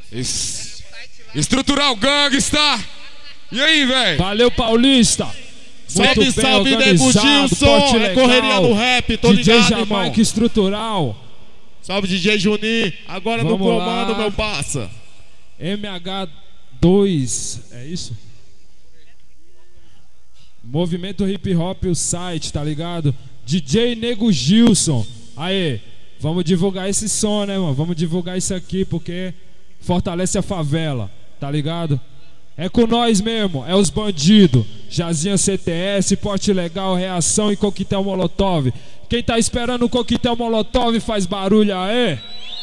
Estrutural Gangsta. E aí, velho? Valeu, Paulista. Salve, salve, Nego Gilson. É correria no rap, tô ligado, DJ irmão. Jamaica Estrutural. Salve, DJ Juninho. Agora no comando, meu parça. MH2, é isso? Movimento Hip Hop, o site, tá ligado? DJ Nego Gilson. Aê, vamos divulgar esse som, né, mano? Vamos divulgar isso aqui, porque fortalece a favela, tá ligado? É com nós mesmo, é os bandidos. Jazinha CTS, Porte Legal, Reação e Coquetel Molotov. Quem tá esperando o Coquetel Molotov faz barulho, aê?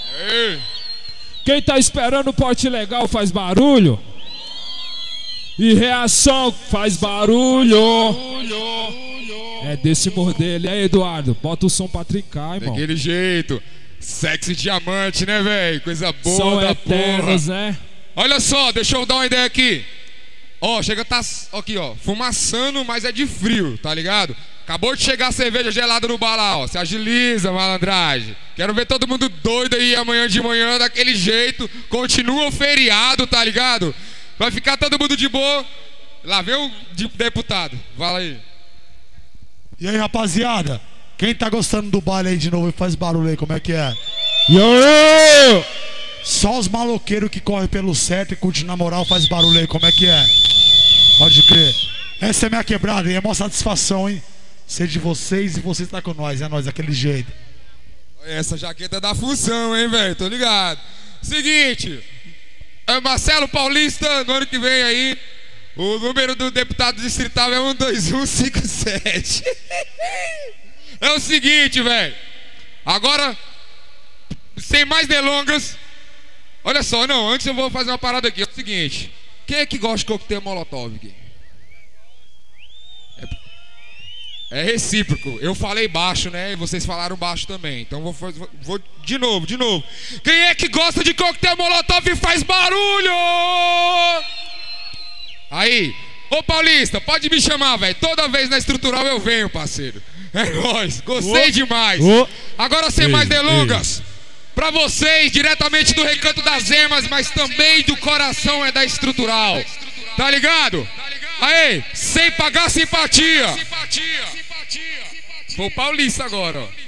Quem tá esperando o Porte Legal faz barulho? E Reação faz barulho. É desse modelo. E aí, Eduardo, bota o som pra trincar, irmão. Daquele jeito. Sexy diamante, né, velho? Coisa boa. São da eternos, porra. né? Olha só, deixa eu dar uma ideia aqui. Ó, chega, tá aqui, ó, fumaçando, mas é de frio, tá ligado? Acabou de chegar a cerveja gelada no bar lá, ó. Se agiliza, malandragem. Quero ver todo mundo doido aí amanhã de manhã, daquele jeito. Continua o feriado, tá ligado? Vai ficar todo mundo de boa. Lá vem o deputado. Fala aí. E aí, rapaziada? Quem tá gostando do baile aí de novo e faz barulho aí, como é que é? Yo! Só os maloqueiros que correm pelo certo e curtem na moral faz barulho aí, como é que é? Pode crer. Essa é minha quebrada, hein? É uma satisfação, hein? Ser de vocês e vocês tá com nós, é nós, daquele jeito. Essa jaqueta é da função, hein, velho? Tô ligado. Seguinte, Marcelo Paulista, no ano que vem aí, o número do deputado distrital é 12157. É o seguinte, velho. Agora, sem mais delongas, olha só, não, antes eu vou fazer uma parada aqui. É o seguinte, quem é que gosta de coquetel Molotov aqui? É recíproco. Eu falei baixo, né? E vocês falaram baixo também. Então vou de novo. Quem é que gosta de coquetel Molotov e faz barulho? Aí, ô Paulista, pode me chamar, velho. Toda vez na estrutural eu venho, parceiro. É nóis, gostei demais. Agora sem mais delongas, pra vocês, diretamente do Recanto das Emas, mas também do coração é da estrutural. Tá ligado? Aí, sem pagar simpatia. Foi o Paulista agora, ó.